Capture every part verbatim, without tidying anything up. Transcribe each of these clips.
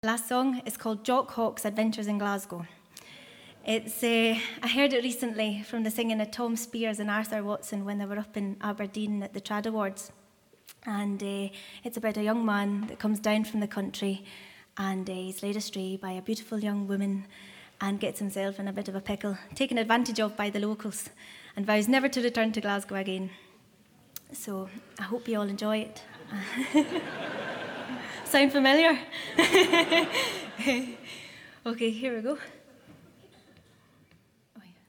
Last song is called Jock Hawk's Adventures in Glasgow. It's uh, I heard it recently from the singing of Tom Spears and Arthur Watson when they were up in Aberdeen at the Trad Awards. And uh, it's about a young man that comes down from the country and uh, he's led astray by a beautiful young woman and gets himself in a bit of a pickle, taken advantage of by the locals, and vows never to return to Glasgow again. So I hope you all enjoy it. Sound familiar? Okay, here we go. Oh, yeah.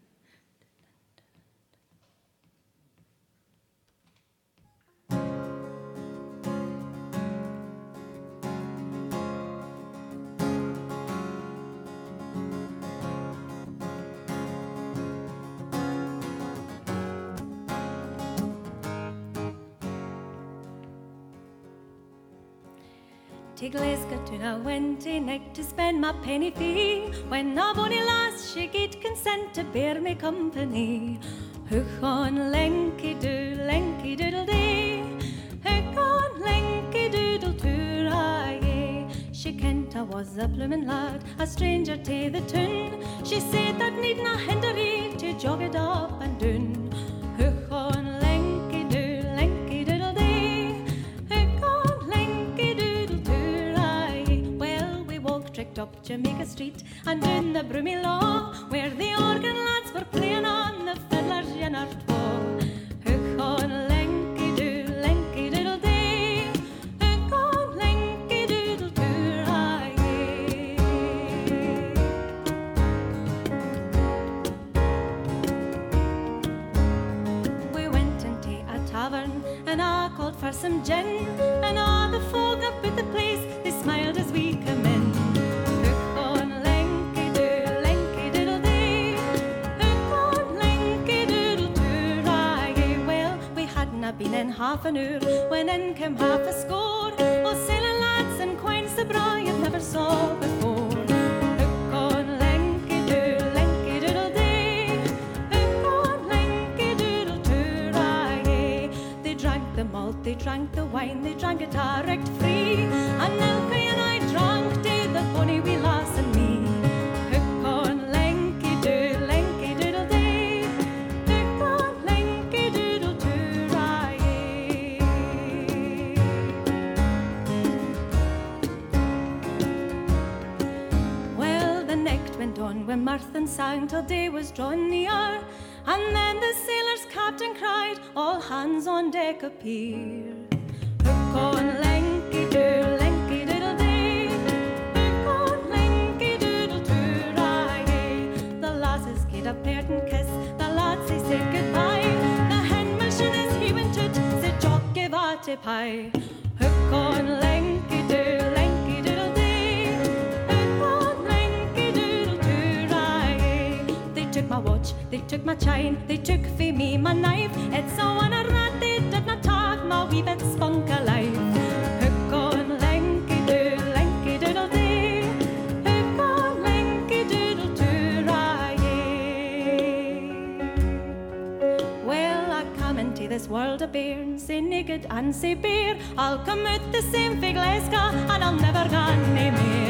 To Glasgow to a Wednesday night to spend my penny fee, when a bonny lass she gave consent to bear me company. Hook on lanky doo, lanky doodle dee, hook on lanky doodle too, aye. She kent I was a bloomin' lad, a stranger to the tune. She said that needna hinder ye to jog it up and down. Hook on lanky doo, lanky doodle dee, hook on lanky doodle too, aye. Well, we walked tricked up Jamaica Street and down the Broomy Law, where the organ lads were playing on the fiddler's yennert wall. Hook on lanky doo, lanky doodle dee, hook on lanky doodle too, aye. We went into a tavern and I called for some gin, and all the folk up at the place they smiled as we come in. Hook on lanky doo, lanky doodle dee, hook on lanky doodle too, aye. Well, we hadna been in half an hour when in came half a score o' sailing lads and quines the bra you never saw before. Hook on lanky doo, lanky doodle dee, hook on lanky doodle too, aye. They drank the malt, they drank the wine, they drank it a wrecked free, and Elkie and I drank to the bonny wee lass and me. Hook on lanky doo, lanky doodle dee, hook on lanky doodle too, aye. Well, the night went on with mirth and sang till day was drawn near, and then the sailor's captain cried, all hands on deck appear. Hook on lanky doo, lanky doodle dee, hook on lanky doodle too, aye. The lasses gave a parting kiss, the lads they said goodbye. The hen machinist he went out, said Jock give out a pie. Hook on lanky doo, lanky doodle dee, hook on lanky doodle too, aye. They took my watch, they took my chain, they took for me my knife. It's a one a rat they did not talk, my wee bit spunk alive. Hook on lanky doo, lanky doodle dee, hook on lanky doodle too, aye. Well, I come into this world of beer, say naked and say bare, I'll come out the same for Glasgow and I'll never go nae more.